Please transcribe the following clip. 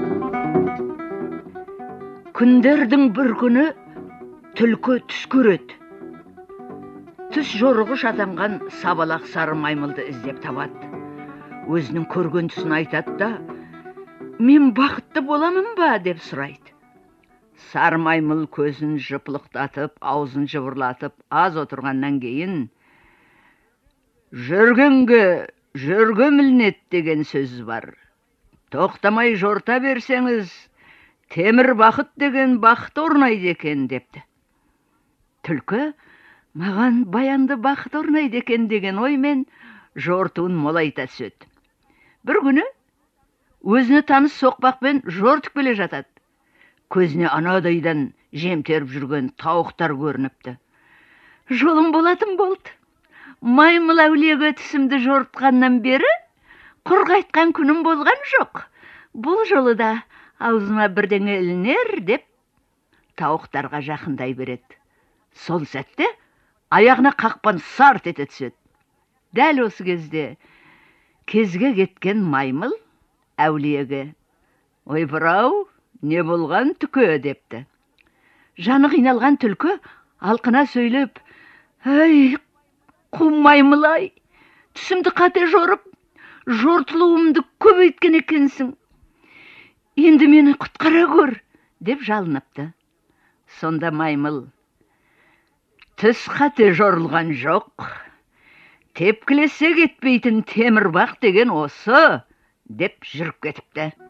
Күндердің бір күні түлкі түс көреді. Түс жорығы атанған сабалақ сары маймылды іздеп табады. Өзінің көрген түсін айтады да, мен бақытты боламын ба деп сұрайды. Сары маймыл көзін жыпылықтатып, аузын жыбырлатып, аз отырғаннан кейін, жүргенге жүрге мілінет деген сөз бар. Тоқтамай жорта берсеңіз, темір бақыт деген бақыт орнайды екен депті. Түлкі, маған баянды бақыт орнайды екен деген оймен жортуын молайта түседі. Бір күні өзіне таныс соқпақпен жортып келе жатады. Көзіне анадайдан жемтеріп жүрген тауықтар көрініпті. Жолым болатын болды. Маймыл әулиеге түсімді жортқаннан бері құр қайтқан күнім болған жоқ. Бұл жолы да аузыма бірдеңе ілінер деп тауықтарға жақындай береді. Сол сәтте аяғына қақпан сарт ете түседі. Дәл осы кезде кезге кеткен маймыл әулиеге: ойпыр-ау, не болған түке депті. Жаны қиналған түлкі алқына сөйлеп: ай, қу маймыл-ай, түсімді қате жорып, жортылуымды көбейткен екенсің. Енді мені құтқара көр деп жалыныпты. Сонда маймыл: түс қате жорылған жоқ. Тепкілесе кетпейтін темір бақ деген осы деп жүріп кетіпті.